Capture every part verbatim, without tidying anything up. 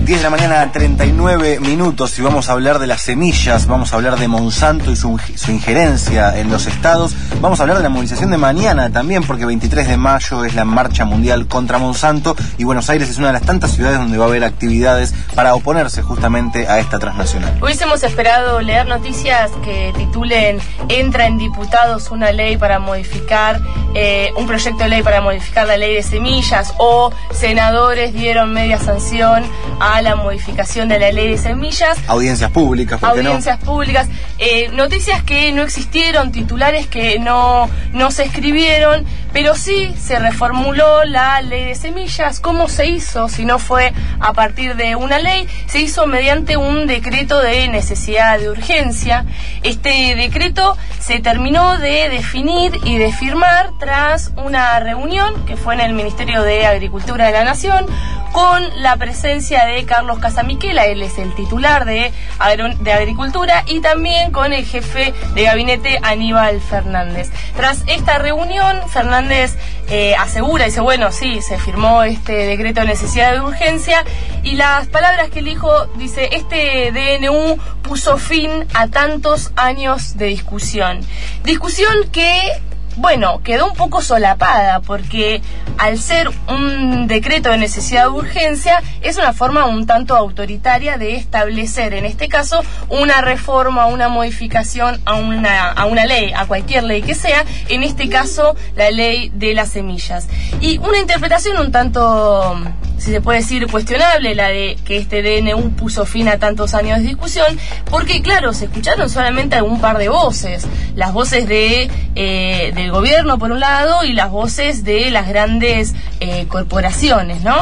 diez de la mañana, treinta y nueve minutos, y vamos a hablar de las semillas, vamos a hablar de Monsanto y su, su injerencia en los estados, vamos a hablar de la movilización de mañana también, porque veintitrés de mayo es la marcha mundial contra Monsanto, y Buenos Aires es una de las tantas ciudades donde va a haber actividades para oponerse justamente a esta transnacional. Hubiésemos esperado leer noticias que titulen "Entra en diputados una ley para modificar, eh, un proyecto de ley para modificar la ley de semillas", o "Senadores dieron media sanción a la modificación de la ley de semillas". Audiencias públicas, ¿por qué no? Audiencias públicas, eh, noticias que no existieron, titulares que no, no se escribieron, pero sí se reformuló la ley de semillas. ¿Cómo se hizo? Si no fue a partir de una ley, se hizo mediante un decreto de necesidad de urgencia. Este decreto se terminó de definir y de firmar tras una reunión que fue en el Ministerio de Agricultura de la Nación, con la presencia de Carlos Casamiquela, él es el titular de, de Agricultura, y también con el jefe de gabinete, Aníbal Fernández. Tras esta reunión, Fernández eh, asegura, dice, bueno, sí, se firmó este decreto de necesidad de urgencia, y las palabras que él dijo, dice, este D N U puso fin a tantos años de discusión. Discusión que, bueno, quedó un poco solapada, porque al ser un decreto de necesidad de urgencia, es una forma un tanto autoritaria de establecer, en este caso, una reforma, una modificación a una, a una ley, a cualquier ley que sea, en este caso, la ley de las semillas. Y una interpretación un tanto, si se puede decir, cuestionable, la de que este D N U puso fin a tantos años de discusión, porque, claro, se escucharon solamente algún par de voces, las voces de eh, del gobierno por un lado y las voces de las grandes eh, corporaciones, ¿no?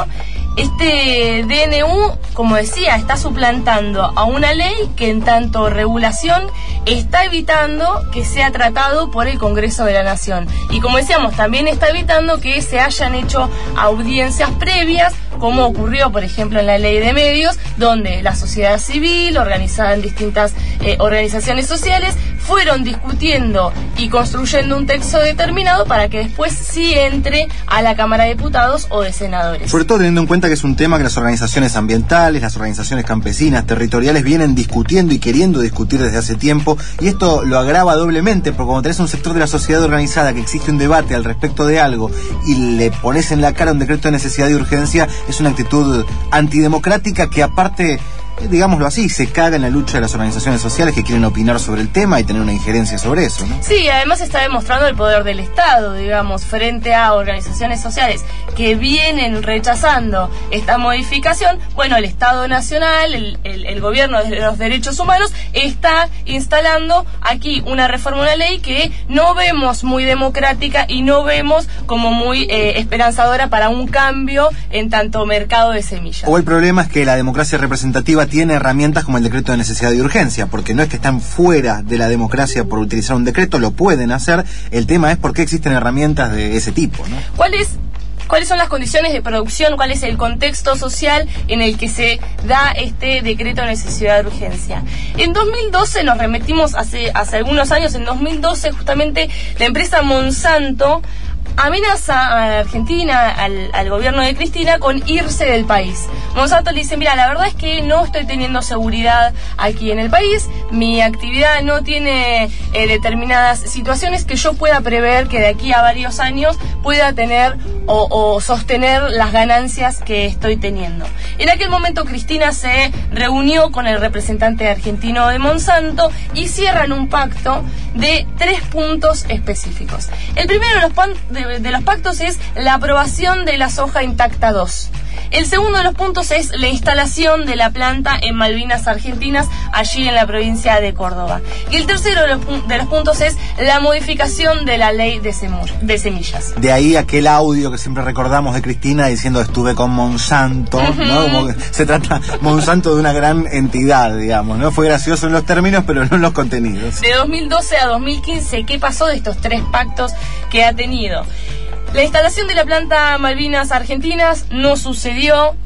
Este D N U, como decía, está suplantando a una ley que en tanto regulación está evitando que sea tratado por el Congreso de la Nación. Y como decíamos, también está evitando que se hayan hecho audiencias previas, como ocurrió, por ejemplo, en la ley de medios, donde la sociedad civil, organizada en distintas eh, organizaciones sociales, fueron discutiendo y construyendo un texto determinado para que después sí entre a la Cámara de Diputados o de Senadores. Sobre todo teniendo en cuenta que es un tema que las organizaciones ambientales, las organizaciones campesinas, territoriales, vienen discutiendo y queriendo discutir desde hace tiempo, y esto lo agrava doblemente, porque cuando tenés un sector de la sociedad organizada que exige un debate al respecto de algo y le pones en la cara un decreto de necesidad de urgencia, es una actitud antidemocrática que, aparte, digámoslo así, se caga en la lucha de las organizaciones sociales que quieren opinar sobre el tema y tener una injerencia sobre eso, ¿no? Sí, además está demostrando el poder del Estado, digamos, frente a organizaciones sociales que vienen rechazando esta modificación. Bueno, el Estado Nacional, el, el, el gobierno de los derechos humanos, está instalando aquí una reforma, una ley que no vemos muy democrática y no vemos como muy eh, esperanzadora para un cambio en tanto mercado de semillas. O el problema es que la democracia representativa tiene herramientas como el decreto de necesidad de urgencia, porque no es que están fuera de la democracia por utilizar un decreto, lo pueden hacer. El tema es por qué existen herramientas de ese tipo, ¿no? ¿Cuál es ¿Cuáles son las condiciones de producción? ¿Cuál es el contexto social en el que se da este decreto de necesidad de urgencia? En dos mil doce, nos remitimos hace, hace algunos años, en dos mil doce justamente la empresa Monsanto amenaza a Argentina, al, al gobierno de Cristina, con irse del país. Monsanto le dice, mira, la verdad es que no estoy teniendo seguridad aquí en el país, mi actividad no tiene eh, determinadas situaciones que yo pueda prever que de aquí a varios años pueda tener o, o sostener las ganancias que estoy teniendo. En aquel momento Cristina se reunió con el representante argentino de Monsanto y cierran un pacto de tres puntos específicos. El primero de los, pan, de, de los pactos es la aprobación de la soja intacta dos. El segundo de los puntos es la instalación de la planta en Malvinas Argentinas, allí en la provincia de Córdoba. Y el tercero de los, de los puntos es la modificación de la ley de, semur, de semillas. De ahí aquel audio que siempre recordamos de Cristina diciendo estuve con Monsanto, uh-huh. ¿no? Como que se trata Monsanto de una gran entidad, digamos, ¿no? Fue gracioso en los términos, pero no en los contenidos. De dos mil doce a dos mil quince, ¿qué pasó de estos tres pactos que ha tenido? La instalación de la planta Malvinas Argentinas no sucedió.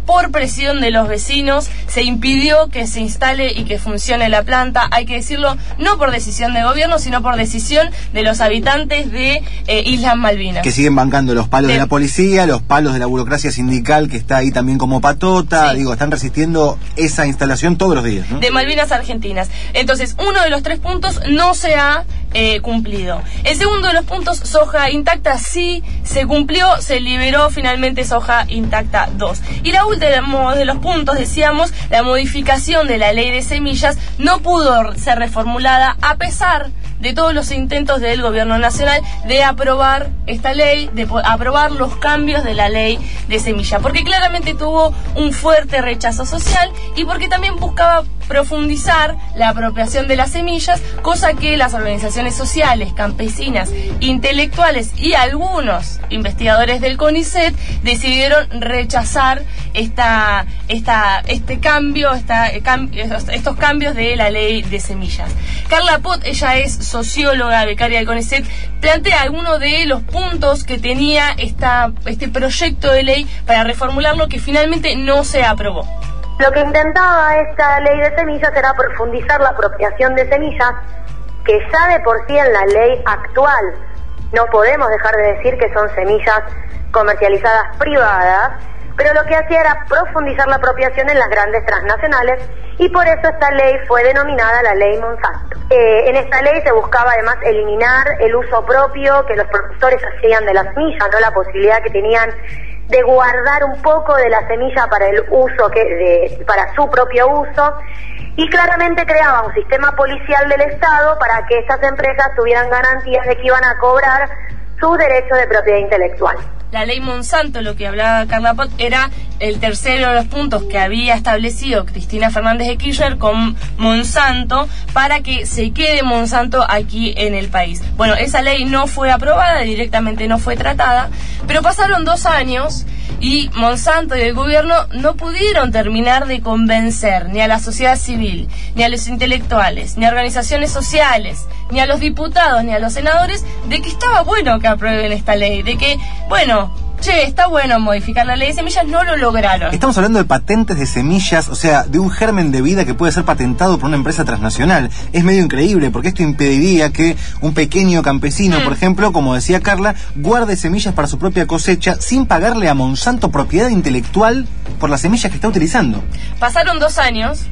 por presión de los vecinos se impidió que se instale y que funcione la planta, hay que decirlo, no por decisión de gobierno, sino por decisión de los habitantes de eh, Islas Malvinas. Que siguen bancando los palos de... de la policía, los palos de la burocracia sindical que está ahí también como patota, sí. Digo, están resistiendo esa instalación todos los días, ¿no? De Malvinas Argentinas. Entonces, uno de los tres puntos no se ha eh, cumplido. El segundo de los puntos, soja intacta, sí se cumplió, se liberó finalmente soja intacta dos. Y la última de los puntos, decíamos, la modificación de la ley de semillas no pudo ser reformulada a pesar de todos los intentos del gobierno nacional de aprobar esta ley, de aprobar los cambios de la ley de semilla, porque claramente tuvo un fuerte rechazo social y porque también buscaba profundizar la apropiación de las semillas, cosa que las organizaciones sociales, campesinas, intelectuales y algunos investigadores del CONICET decidieron rechazar esta, esta, este cambio, esta, estos cambios de la ley de semillas. Carla Pot, ella es socióloga, becaria del CONICET, plantea algunos de los puntos que tenía esta, este proyecto de ley para reformularlo que finalmente no se aprobó. Lo que intentaba esta ley de semillas era profundizar la apropiación de semillas, que ya de por sí en la ley actual no podemos dejar de decir que son semillas comercializadas privadas, pero lo que hacía era profundizar la apropiación en las grandes transnacionales y por eso esta ley fue denominada la ley Monsanto. Eh, en esta ley se buscaba además eliminar el uso propio que los productores hacían de la semilla, no la posibilidad que tenían de guardar un poco de la semilla para el uso que de, para su propio uso, y claramente creaba un sistema policial del Estado para que estas empresas tuvieran garantías de que iban a cobrar sus derechos de propiedad intelectual. La ley Monsanto, lo que hablaba Carla Pot, era el tercero de los puntos que había establecido Cristina Fernández de Kirchner con Monsanto para que se quede Monsanto aquí en el país. Bueno, esa ley no fue aprobada, directamente no fue tratada, pero pasaron dos años y Monsanto y el gobierno no pudieron terminar de convencer ni a la sociedad civil, ni a los intelectuales, ni a organizaciones sociales, ni a los diputados, ni a los senadores de que estaba bueno que aprueben esta ley, de que, bueno, che, está bueno modificar la ley de semillas, no lo lograron. Estamos hablando de patentes de semillas, o sea, de un germen de vida que puede ser patentado por una empresa transnacional. Es medio increíble, porque esto impediría que un pequeño campesino, mm. por ejemplo, como decía Carla, guarde semillas para su propia cosecha sin pagarle a Monsanto propiedad intelectual por las semillas que está utilizando. Pasaron dos años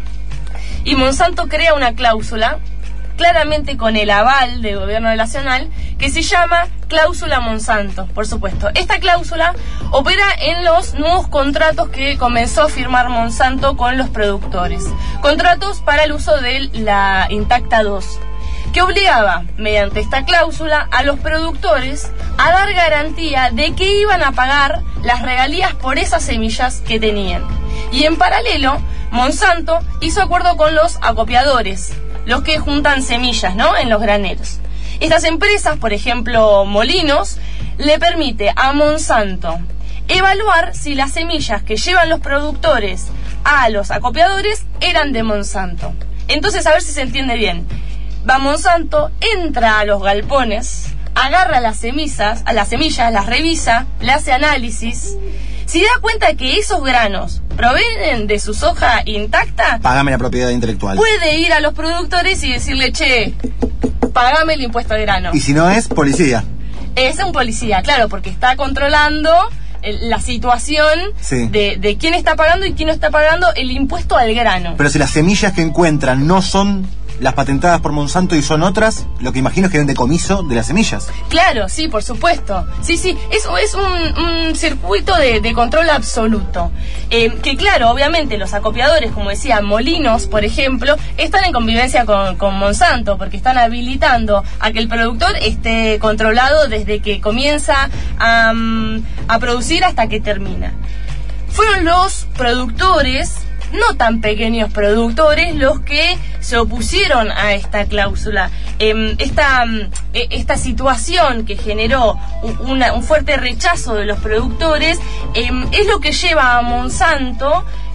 y Monsanto crea una cláusula, claramente con el aval del gobierno nacional, que se llama cláusula Monsanto, por supuesto. Esta cláusula opera en los nuevos contratos que comenzó a firmar Monsanto con los productores. Contratos para el uso de la Intacta dos, que obligaba, mediante esta cláusula, a los productores a dar garantía de que iban a pagar las regalías por esas semillas que tenían. Y en paralelo, Monsanto hizo acuerdo con los acopiadores, los que juntan semillas, ¿no?, en los graneros. Estas empresas, por ejemplo, Molinos, le permite a Monsanto evaluar si las semillas que llevan los productores a los acopiadores eran de Monsanto. Entonces, a ver si se entiende bien. Va Monsanto, entra a los galpones, agarra las semillas, a las semillas, las revisa, le hace análisis. Si da cuenta que esos granos provienen de su soja intacta, págame la propiedad intelectual. Puede ir a los productores y decirle, che, págame el impuesto de grano. Y si no es, policía. Es un policía, claro, porque está controlando el, la situación sí. de, de quién está pagando y quién no está pagando el impuesto al grano. Pero si las semillas que encuentran no son las patentadas por Monsanto y son otras, lo que imagino es que hay un decomiso de las semillas. Claro, sí, por supuesto. Sí, sí, eso es un, un circuito de, de control absoluto. Eh, que claro, obviamente los acopiadores, como decía, Molinos, por ejemplo, están en convivencia con, con Monsanto, porque están habilitando a que el productor esté controlado desde que comienza a, a producir hasta que termina. Fueron los productores, no tan pequeños productores, los que se opusieron a esta cláusula. Eh, esta, eh, esta situación que generó un, una, un fuerte rechazo de los productores eh, es lo que lleva a Monsanto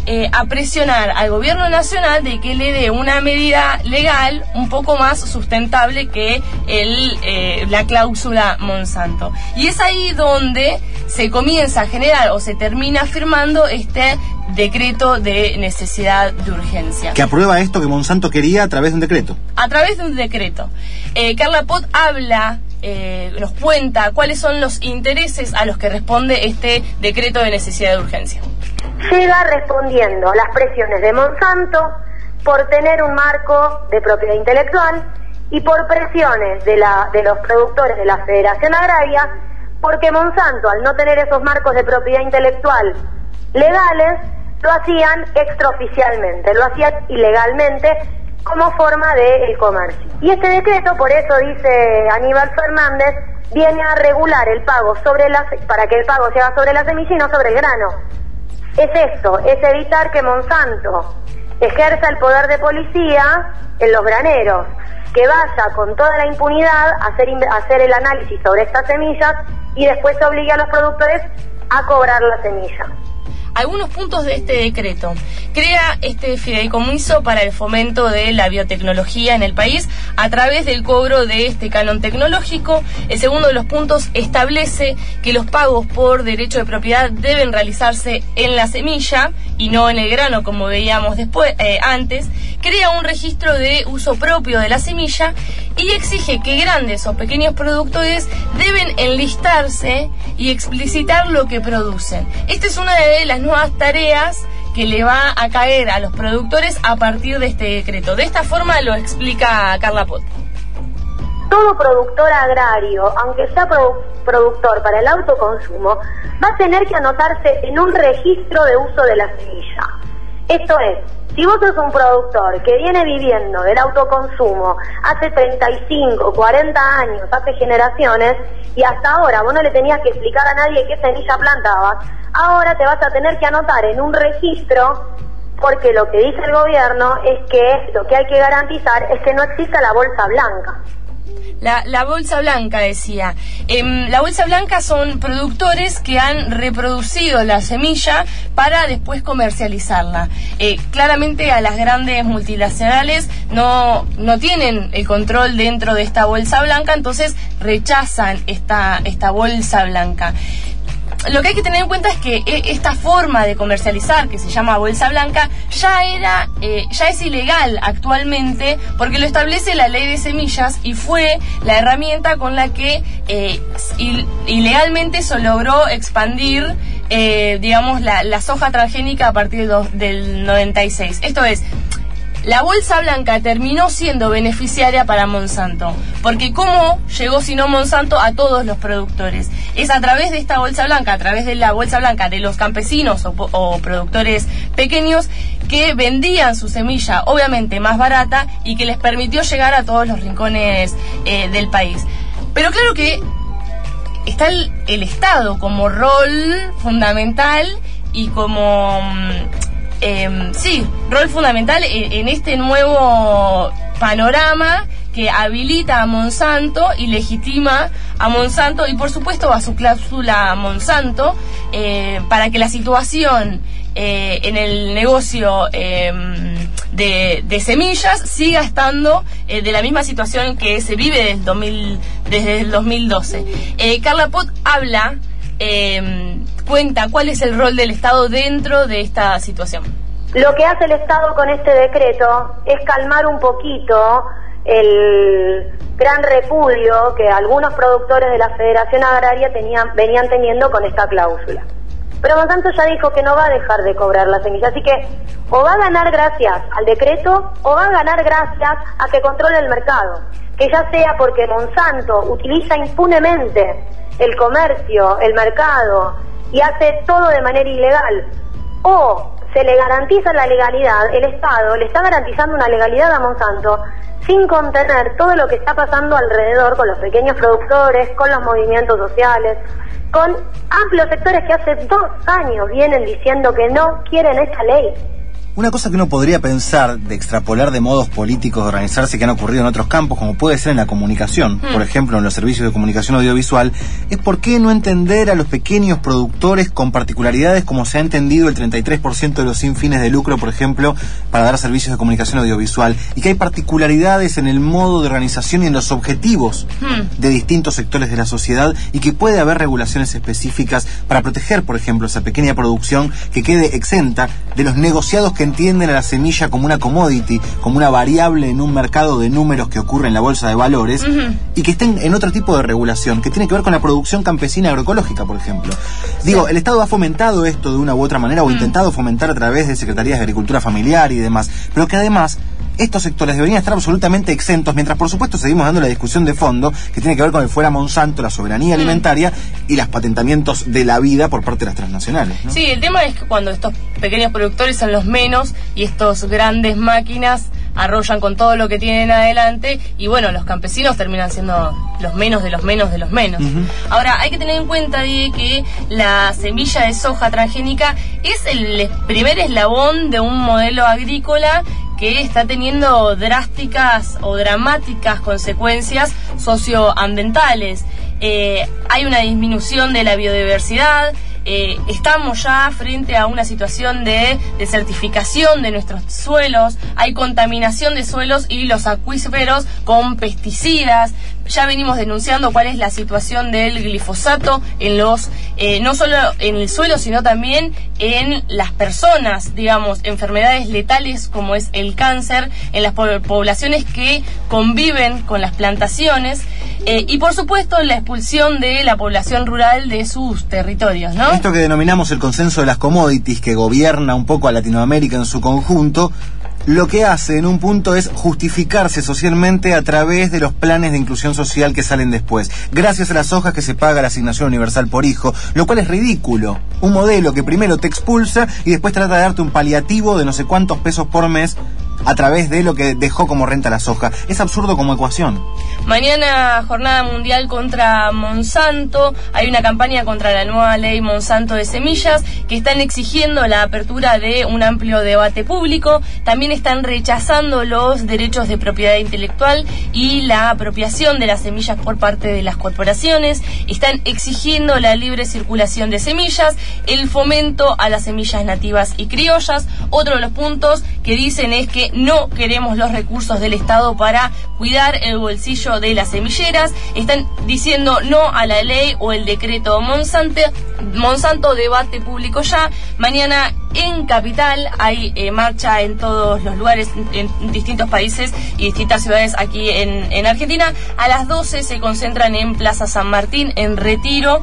eh, a presionar al gobierno nacional de que le dé una medida legal un poco más sustentable que el, eh, la cláusula Monsanto. Y es ahí donde se comienza a generar o se termina firmando este decreto de necesidad de urgencia. Que aprueba esto que Monsanto quería a través de un decreto. A través de un decreto. Eh, Carla Pott habla, eh, nos cuenta cuáles son los intereses a los que responde este decreto de necesidad de urgencia. Llega respondiendo a las presiones de Monsanto por tener un marco de propiedad intelectual y por presiones de, la, de los productores de la Federación Agraria, porque Monsanto, al no tener esos marcos de propiedad intelectual legales, lo hacían extraoficialmente, lo hacían ilegalmente como forma del comercio. Y este decreto, por eso dice Aníbal Fernández, viene a regular el pago sobre la, para que el pago se haga sobre la semilla y no sobre el grano. Es esto, es evitar que Monsanto ejerza el poder de policía en los graneros, que vaya con toda la impunidad a hacer, a hacer el análisis sobre estas semillas y después obligue a los productores a cobrar la semilla. Algunos puntos de este decreto. Crea este fideicomiso para el fomento de la biotecnología en el país a través del cobro de este canon tecnológico. El segundo de los puntos establece que los pagos por derecho de propiedad deben realizarse en la semilla y no en el grano, como veíamos después eh, antes. Crea un registro de uso propio de la semilla y exige que grandes o pequeños productores deben enlistarse y explicitar lo que producen. Esta es una de las nuevas tareas que le va a caer a los productores a partir de este decreto. De esta forma lo explica Carla Pott. Todo productor agrario, aunque sea produ- productor para el autoconsumo, va a tener que anotarse en un registro de uso de la semilla. Esto es, si vos sos un productor que viene viviendo del autoconsumo hace treinta y cinco, cuarenta años, hace generaciones, y hasta ahora vos no le tenías que explicar a nadie qué semilla plantabas, ahora te vas a tener que anotar en un registro, porque lo que dice el gobierno es que lo que hay que garantizar es que no exista la bolsa blanca. La, la bolsa blanca, decía. Eh, la bolsa blanca son productores que han reproducido la semilla para después comercializarla. Eh, claramente a las grandes multinacionales no, no tienen el control dentro de esta bolsa blanca, entonces rechazan esta, esta bolsa blanca. Lo que hay que tener en cuenta es que esta forma de comercializar, que se llama bolsa blanca, ya era, eh, ya es ilegal actualmente porque lo establece la ley de semillas y fue la herramienta con la que eh, ilegalmente se logró expandir, eh, digamos, la, la soja transgénica a partir de, del noventa y seis. Esto es, la bolsa blanca terminó siendo beneficiaria para Monsanto, porque ¿cómo llegó si no Monsanto a todos los productores? Es a través de esta bolsa blanca, a través de la bolsa blanca de los campesinos o, o productores pequeños que vendían su semilla, obviamente más barata, y que les permitió llegar a todos los rincones eh, del país. Pero claro que está el, el Estado como rol fundamental y como... Eh, sí, rol fundamental en, en este nuevo panorama que habilita a Monsanto y legitima a Monsanto y por supuesto a su cláusula Monsanto eh, para que la situación eh, en el negocio eh, de, de semillas siga estando eh, de la misma situación que se vive desde el, dos mil, desde el dos mil doce. Eh, Carla Pott habla Eh, cuenta cuál es el rol del Estado dentro de esta situación. Lo que hace el Estado con este decreto es calmar un poquito el gran repudio que algunos productores de la Federación Agraria tenían, venían teniendo con esta cláusula. Pero Monsanto ya dijo que no va a dejar de cobrar la semilla, así que o va a ganar gracias al decreto o va a ganar gracias a que controle el mercado, que ya sea porque Monsanto utiliza impunemente el comercio, el mercado, y hace todo de manera ilegal, o se le garantiza la legalidad, el Estado le está garantizando una legalidad a Monsanto sin contener todo lo que está pasando alrededor con los pequeños productores, con los movimientos sociales, con amplios sectores que hace dos años vienen diciendo que no quieren esta ley. Una cosa que uno podría pensar de extrapolar de modos políticos de organizarse que han ocurrido en otros campos, como puede ser en la comunicación, mm. por ejemplo, en los servicios de comunicación audiovisual, es por qué no entender a los pequeños productores con particularidades como se ha entendido el treinta y tres por ciento de los sin fines de lucro, por ejemplo, para dar servicios de comunicación audiovisual, y que hay particularidades en el modo de organización y en los objetivos mm. de distintos sectores de la sociedad, y que puede haber regulaciones específicas para proteger, por ejemplo, esa pequeña producción que quede exenta de los negociados que entienden a la semilla como una commodity, como una variable en un mercado de números que ocurre en la bolsa de valores, uh-huh. y que estén en otro tipo de regulación, que tiene que ver con la producción campesina agroecológica, por ejemplo. Sí. Digo, el Estado ha fomentado esto de una u otra manera, o uh-huh. intentado fomentar a través de secretarías de agricultura familiar y demás, pero que además estos sectores deberían estar absolutamente exentos, mientras por supuesto seguimos dando la discusión de fondo que tiene que ver con el fuera Monsanto, la soberanía mm. alimentaria y los patentamientos de la vida por parte de las transnacionales, ¿no? Sí, el tema es que cuando estos pequeños productores son los menos y estos grandes máquinas arrollan con todo lo que tienen adelante, y bueno, los campesinos terminan siendo los menos de los menos de los menos. Uh-huh. Ahora, hay que tener en cuenta, Die, que la semilla de soja transgénica es el primer eslabón de un modelo agrícola que está teniendo drásticas o dramáticas consecuencias socioambientales. Eh, hay una disminución de la biodiversidad. Eh, estamos ya frente a una situación de desertificación de nuestros suelos, hay contaminación de suelos y los acuíferos con pesticidas. Ya venimos denunciando cuál es la situación del glifosato en los, eh, no solo en el suelo, sino también en las personas, digamos, enfermedades letales como es el cáncer, en las poblaciones que conviven con las plantaciones, eh, y por supuesto la expulsión de la población rural de sus territorios, ¿no? Esto que denominamos el consenso de las commodities, que gobierna un poco a Latinoamérica en su conjunto, lo que hace en un punto es justificarse socialmente a través de los planes de inclusión social que salen después, gracias a las hojas que se paga la asignación universal por hijo, lo cual es ridículo. Un modelo que primero te expulsa y después trata de darte un paliativo de no sé cuántos pesos por mes a través de lo que dejó como renta la soja. Es absurdo como ecuación. Mañana jornada mundial contra Monsanto. Hay una campaña contra la nueva ley Monsanto de semillas que están exigiendo la apertura de un amplio debate público. También están rechazando los derechos de propiedad intelectual y la apropiación de las semillas por parte de las corporaciones. Están exigiendo la libre circulación de semillas, el fomento a las semillas nativas y criollas. Otro de los puntos que dicen es que no queremos los recursos del Estado para cuidar el bolsillo de las semilleras. Están diciendo no a la ley o el decreto Monsanto. Monsanto, debate público ya. Mañana en Capital hay eh, marcha en todos los lugares, en distintos países y distintas ciudades aquí en, en Argentina. A las doce se concentran en Plaza San Martín, en Retiro.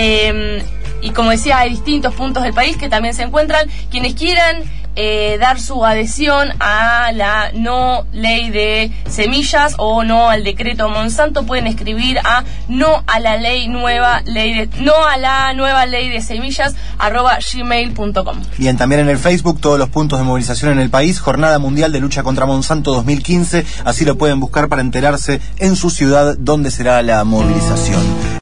Eh, y como decía, hay distintos puntos del país que también se encuentran. Quienes quieran Eh, dar su adhesión a la no ley de semillas o no al decreto Monsanto, pueden escribir a no a la ley nueva ley de no a la nueva ley de semillas arroba gmail punto com. Bien, también en el Facebook todos los puntos de movilización en el país, Jornada Mundial de Lucha contra Monsanto dos mil quince, así lo pueden buscar para enterarse en su ciudad dónde será la movilización.